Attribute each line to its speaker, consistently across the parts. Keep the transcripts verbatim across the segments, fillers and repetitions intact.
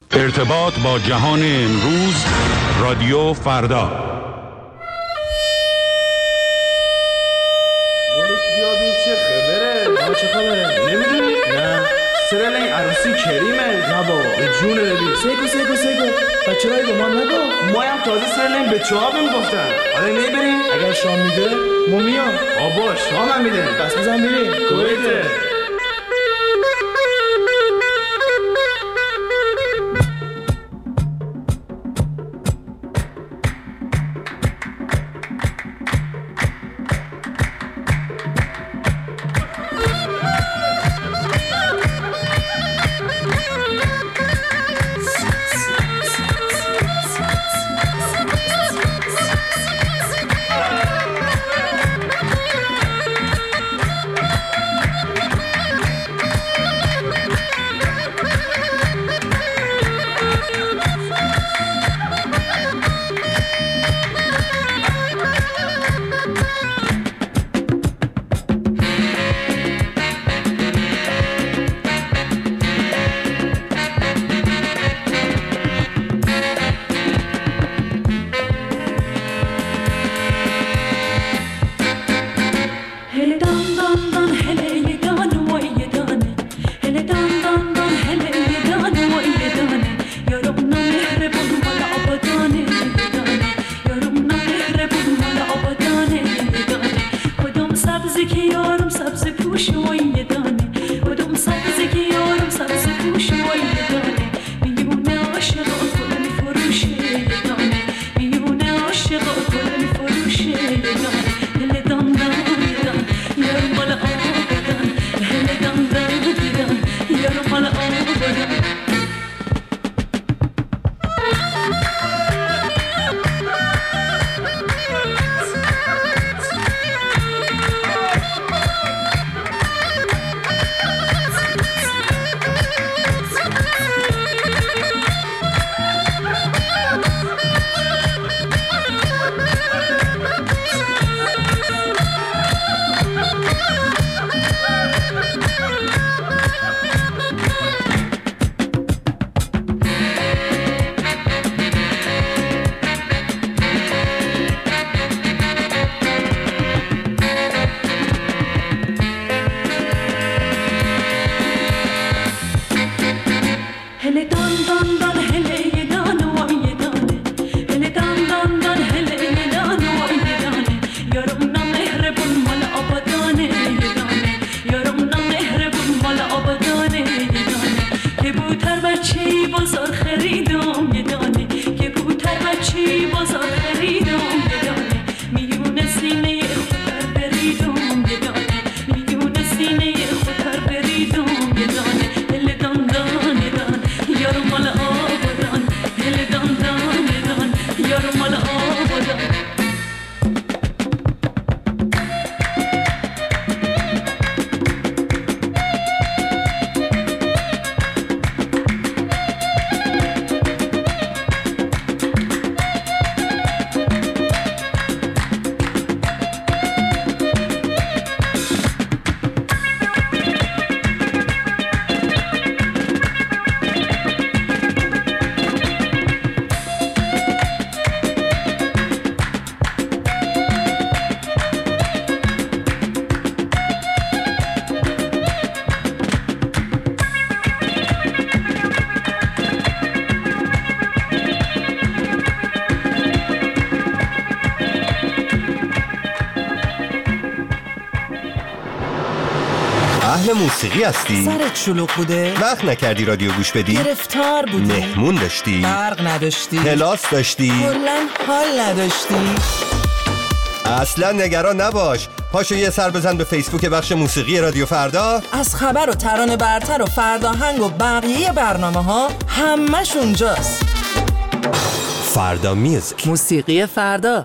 Speaker 1: ارتباط با جهان امروز، رادیو فردا.
Speaker 2: مولک بیا بین چه خبره؟
Speaker 3: آه چه خبره؟
Speaker 2: نمیدونی؟
Speaker 3: نه.
Speaker 2: سرل این عروسی کریمه؟
Speaker 3: نه بابا
Speaker 2: به جونه ببین.
Speaker 3: سیگو سیگو سیگو بچه رایی به ما نگو.
Speaker 2: ما هم تازه سرل این به چه ها بیم گفتن. حالا نمیبریم؟
Speaker 3: اگر شام میده ما میام.
Speaker 2: آبا شام هم میده.
Speaker 3: بس بزن بریم
Speaker 2: کویته.
Speaker 4: اهل موسیقی هستی؟
Speaker 5: سرت شلوغ بوده؟
Speaker 4: وقت نکردی رادیو گوش بدی؟
Speaker 5: گرفتار بودی؟
Speaker 4: مهمون داشتی؟
Speaker 5: برق نداشتی؟
Speaker 4: کلاس داشتی؟
Speaker 5: کلاً حال نداشتی؟
Speaker 4: اصلا نگران نباش، پاشو یه سر بزن به فیسبوک بخش موسیقی رادیو فردا.
Speaker 5: از خبر و ترانه برتر و فرداهنگ و بقیه برنامه ها همش اونجاست.
Speaker 4: فردا میوزیک،
Speaker 5: موسیقی فردا.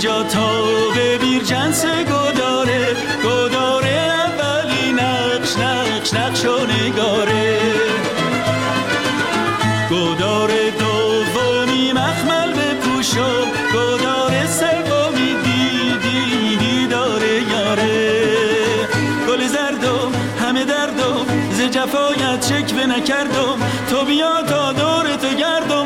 Speaker 6: اینجا تا به بیرجنس گداره، گداره اولی نقش نقش نقش و نگاره، گداره دومی مخمل به پوشو، گداره سومی دیدی دیداره یاره. گل زردم همه دردم ز جفایت شکوه نکردم، تو بیا تا دور تو گردم.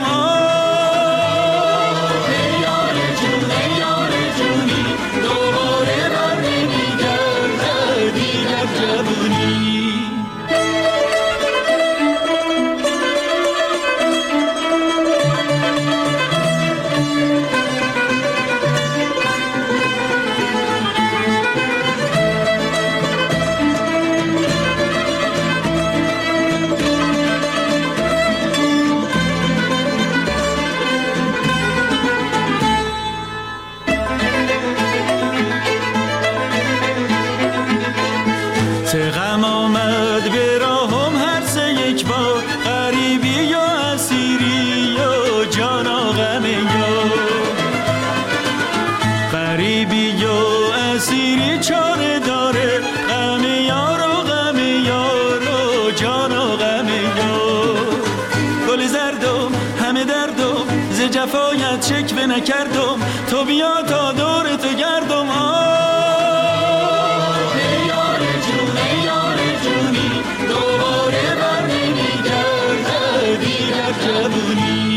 Speaker 6: جفایت شکوه نکردم، تو بیا تا دور تو گردم. آه ای یار جون ای یار جونی، دوباره بر نمیگرده دیگر جوونی.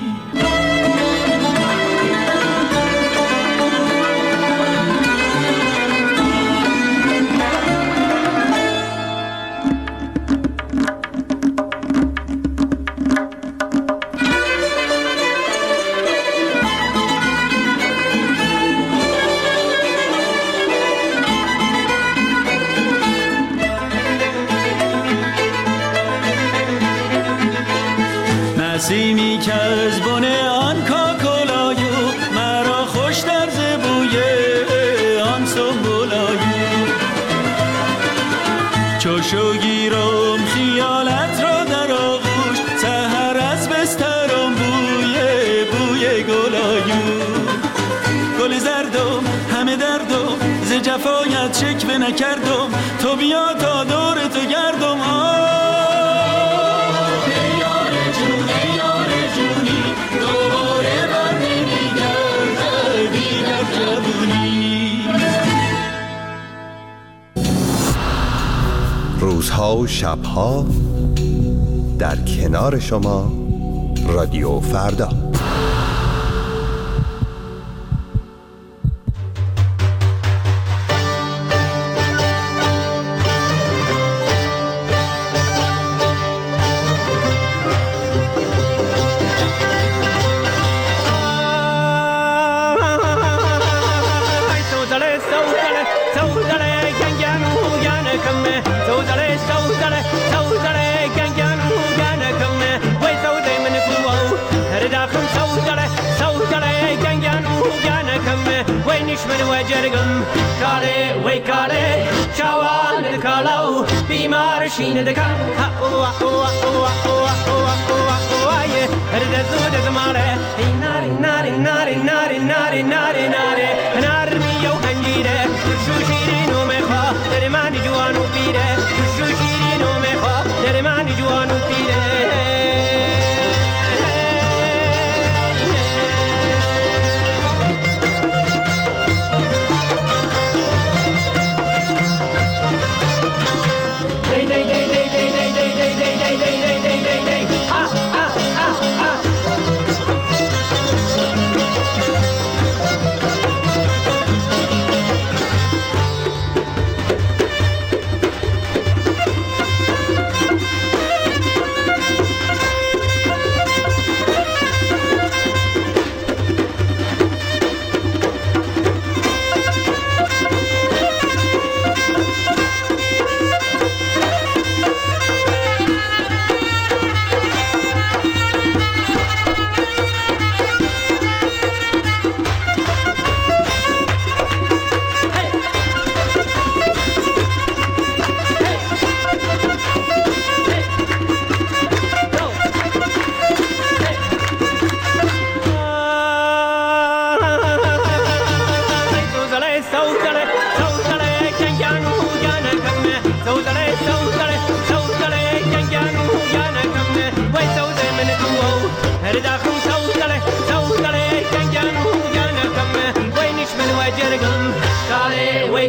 Speaker 6: نسیمی که از بن آن کاکلایو، مرا خوش در زبوی آن سنبولایو. چوشو گیرم خیالت را در آغوش، سحر از بسترم بوی بوی گلایو. گل زردم همه دردم ز جفایت شکوه نکردم، تو بیا تا دور تو گردم.
Speaker 4: روزها و شبها در کنار شما رادیو فردا.
Speaker 7: من وجرگم کاله وی کاله چوان کالو بیمار شین دکان ها او او او او او وای هر دزود زماره ناری ناری ناری ناری ناری ناری ناری نار میو هنجیره شو شیرینو میخوا در من جوانو پیره شو شیرینو میخوا در من جوانو پیره.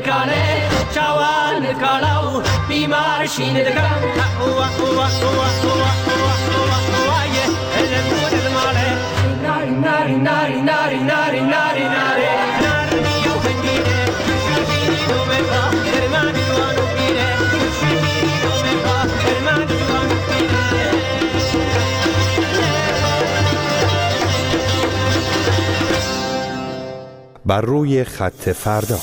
Speaker 7: kale chawan kala bimar shin de kan o o o o o ye el mud de male nari nari nari nari nari nari nari nari mio vendire shiri do me va hermano no pide shiri do me va hermano no pide
Speaker 4: بر روی خط فردا.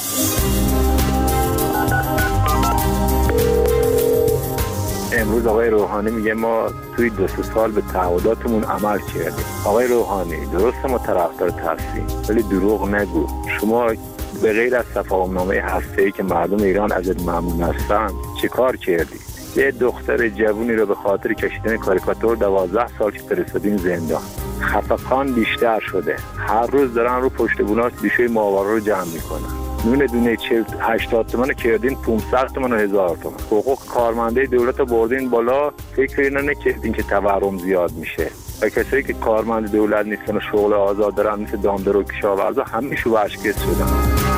Speaker 8: امروز آقای روحانی میگه ما توی دو سه سال به تعهداتمون عمل کردیم. آقای روحانی درسته ما طرفدار هستیم ولی دروغ نگو. شما به غیر از تفاهمنامه هسته‌ای که مردم ایران ازت ممنون هستن چه کار کردی؟ یه دختر جوونی رو به خاطر کشیدن کاریکاتور دوازده سال که فرستادین زندان. خفقان بیشتر شده. هر روز دارن رو پشت بوناش بیشوی ماورا رو جمع میکنن. نون دونه چهل هشتاد تومن کردین پانصد تومن و هزار تومن. حقوق کارمنده دولت رو بردین بالا. فکر اینو نکردین که تورم زیاد میشه. و کسایی که کارمند دولت نیستن و شغل آزاد دارن مثل دامدار و کشاورزا همه شو اشکست شدن.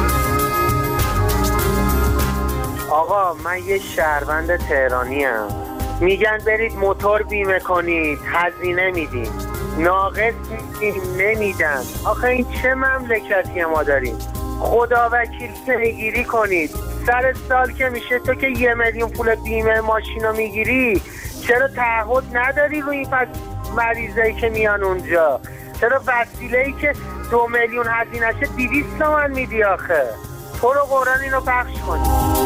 Speaker 9: آقا من یه شهروند تهرانی ام. میگن برید موتور بیمه کنید هزینه میدین ناقص میدین نمیدن. آخه این چه مملکتی ما داریم؟ خدا وکیل پیگیری کنید. سر سال که میشه تو که یه میلیون پول بیمه ماشینا میگیری چرا تعهد نداری روی این پس مریضایی که میان اونجا؟ چرا وسیله‌ای که دو میلیون هزینه‌شه دویست تومن میدی آخه؟ تو رو قرآن اینو پخش کنید.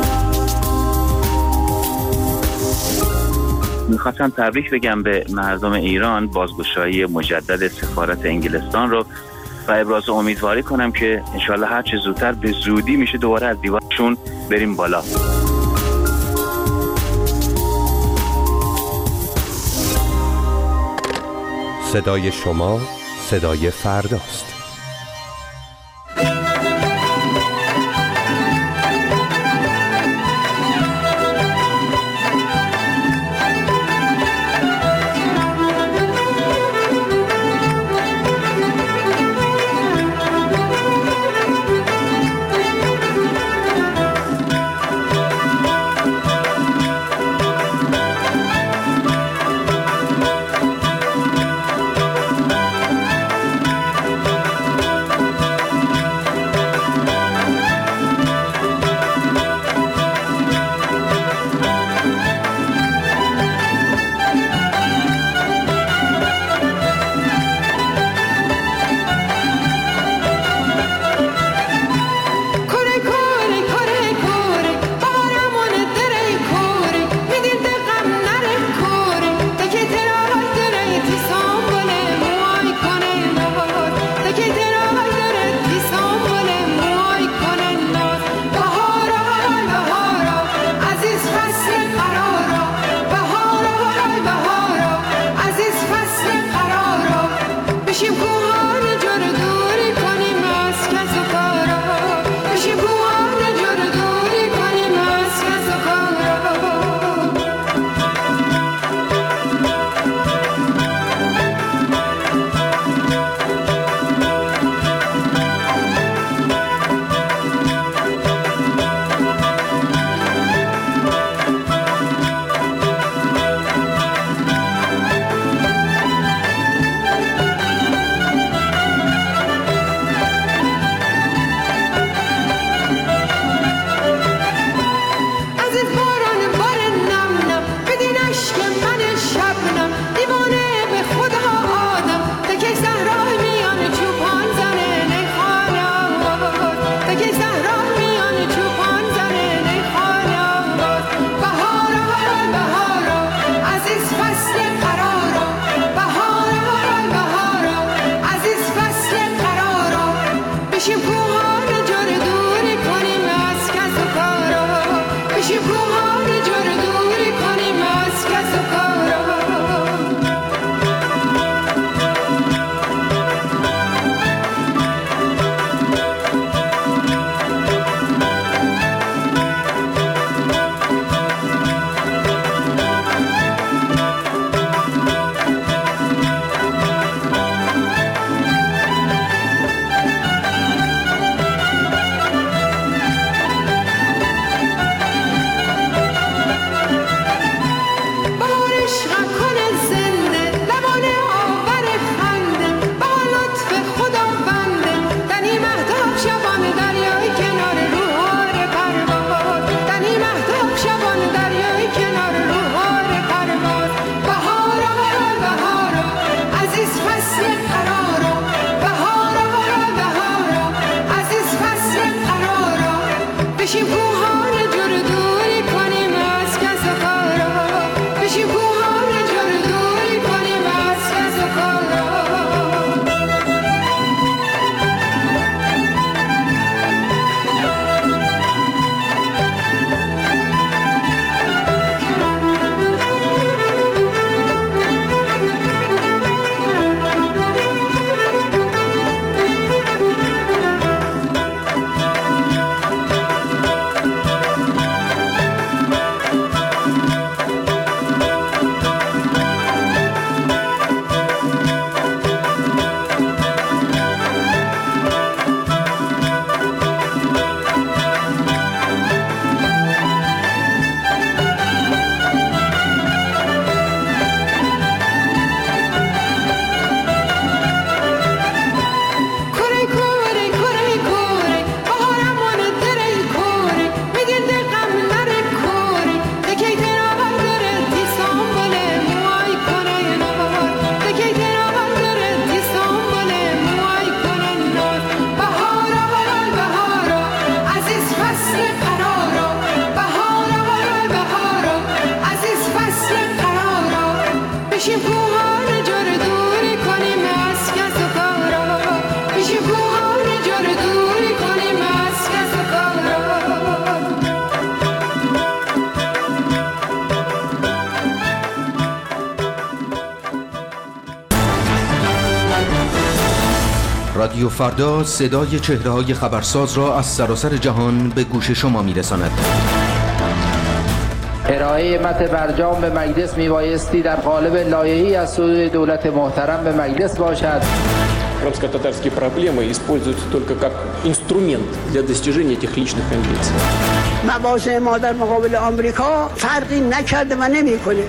Speaker 10: میخواستم تبریک بگم به مردم ایران بازگشایی مجدد سفارت انگلستان رو و ابراز امیدواری کنم که انشالله هر چه زودتر به زودی میشه دوباره از دیوارشون بریم بالا.
Speaker 4: صدای شما صدای فرداست.
Speaker 11: بشیم کوهان جور دوری کنیم از کس و کارا بشیم کوهان جور دوری کنیم از کس و کارا
Speaker 12: رادیو فردا صدای چهره‌های خبرساز را از سراسر جهان به گوش شما می‌رساند.
Speaker 13: ارائه متن برجام به مجلس میبایستی در قالب لایحه‌ای از سوی دولت محترم به مجلس باشد.
Speaker 14: Крымско-татарские проблемы используются только как инструмент для достижения этих личных амбиций.
Speaker 15: مواضع ما در مقابل آمریکا فرقی نکرده و نمی‌کنه.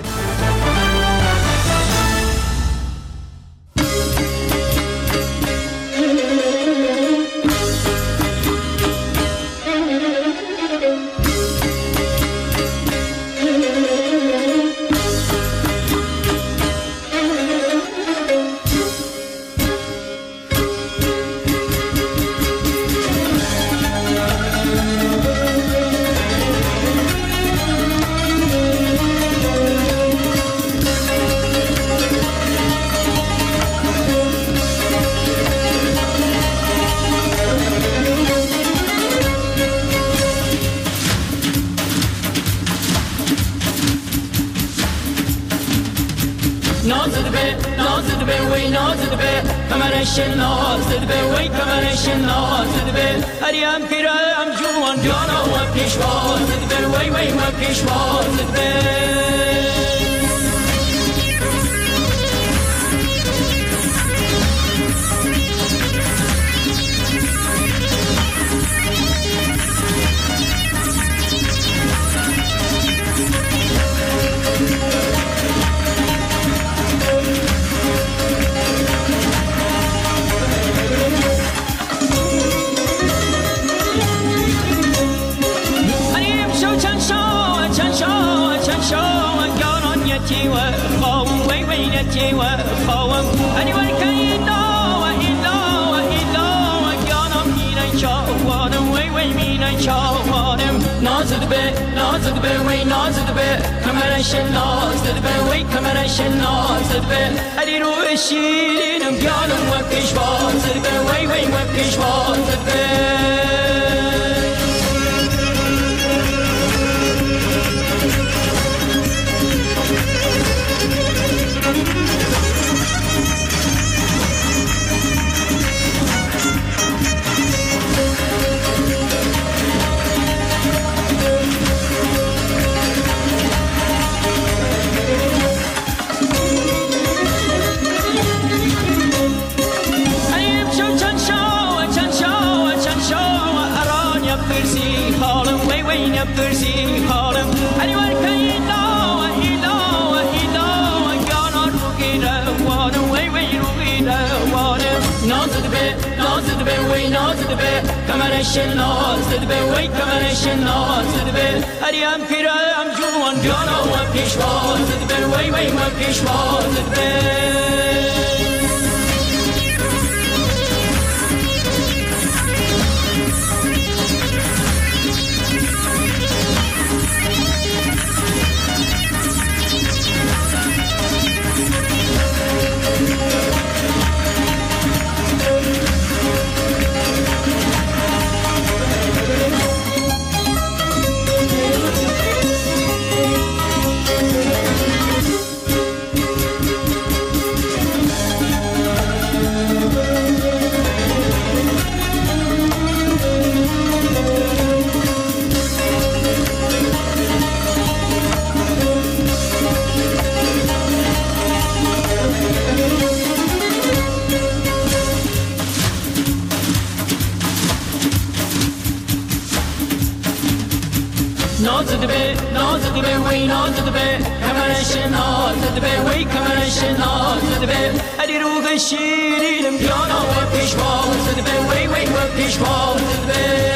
Speaker 7: نازد به نازد به وی نازد به کمرش نازد به وی کمرش نازد به علی روح شیرینم جانا و پیشوا زد به وی وی و پیشوا زد به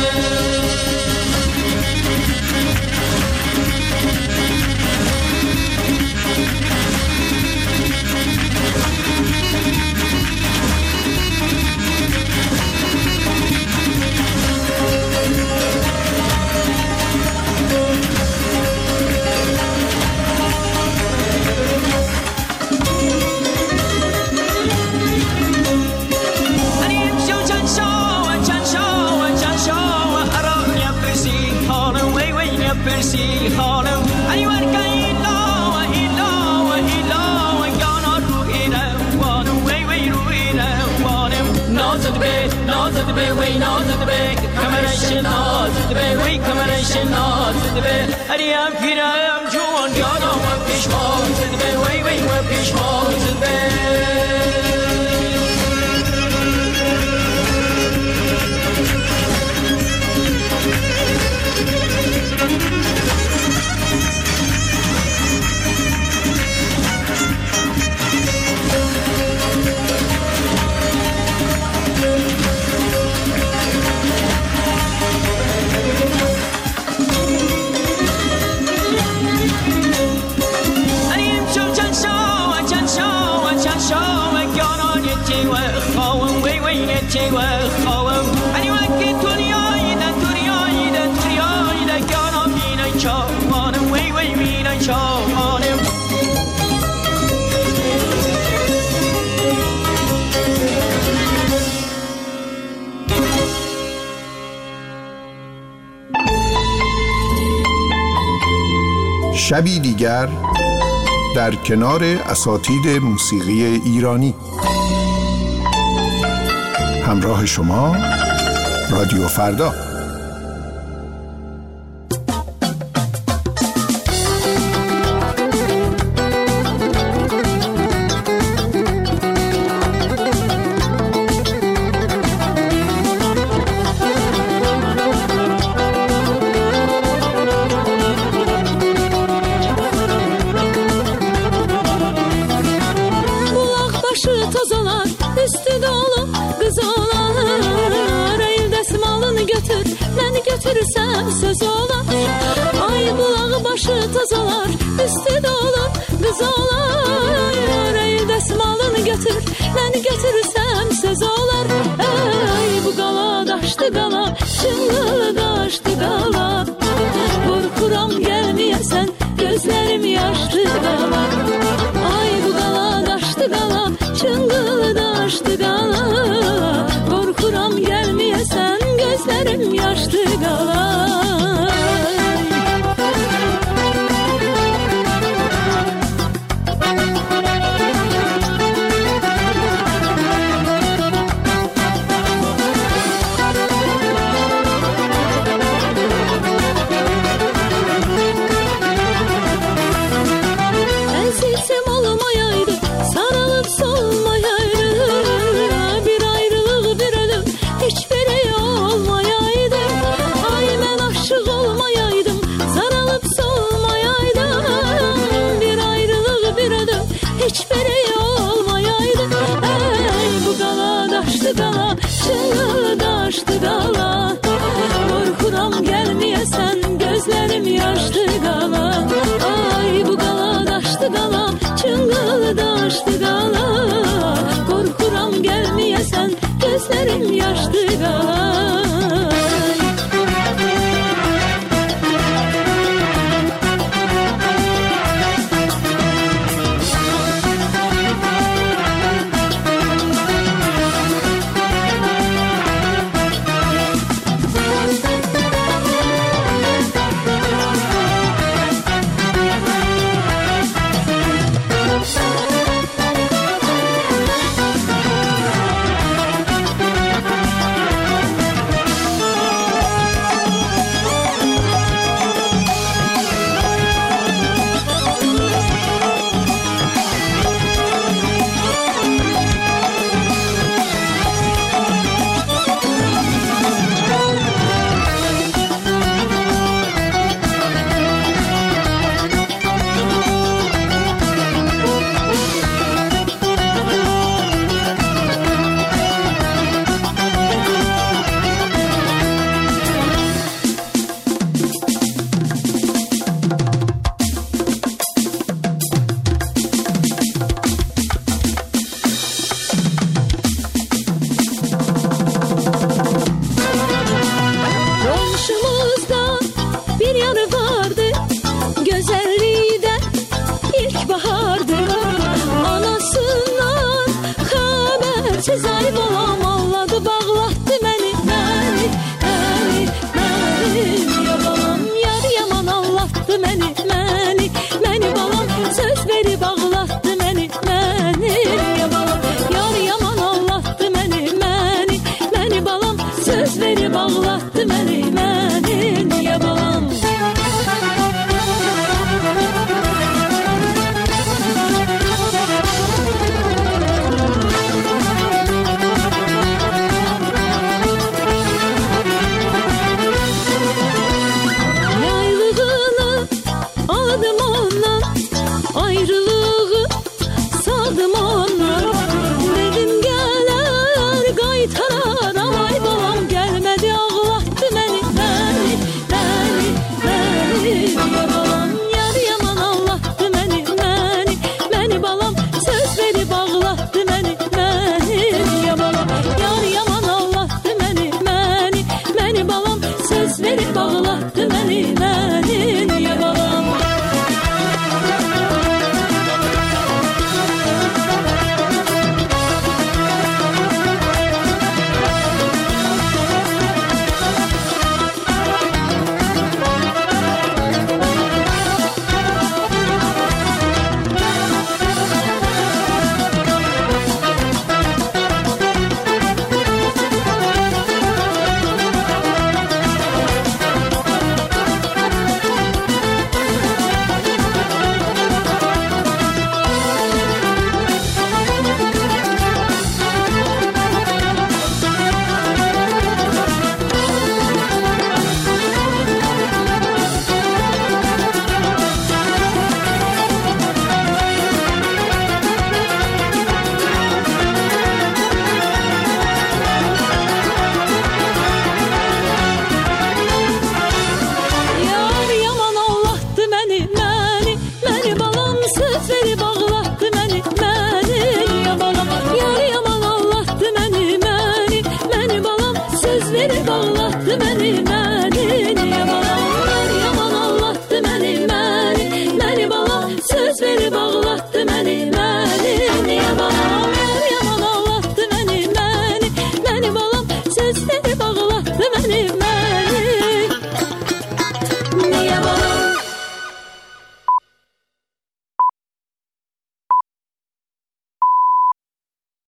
Speaker 6: برسی خانم ای ورگی لا و ایلا و ایلا و گانا روی روانم وی وی روی روانم
Speaker 7: نازد به نازد به وی نازد به کمرش نازد به وی کمرش نازد به
Speaker 6: هریم پیرم جوان گانا و پیشوا زد به وی وی و پیشوا زد به
Speaker 7: چه و خوام انی وقتی دنیای ده دنیای ده دنیای ده گانا مینای چاوانم وی وی مینای چاوانم
Speaker 16: شبی دیگر در کنار اساتید موسیقی ایرانی. همراه شما رادیو فردا.
Speaker 17: Götürürsem söz olar. Ay bulağı başı tazalar, üstü dolu kız olar. Ay desmalını götür, beni götürürsem söz olar. Ay bu qala daşdı qala, çınlı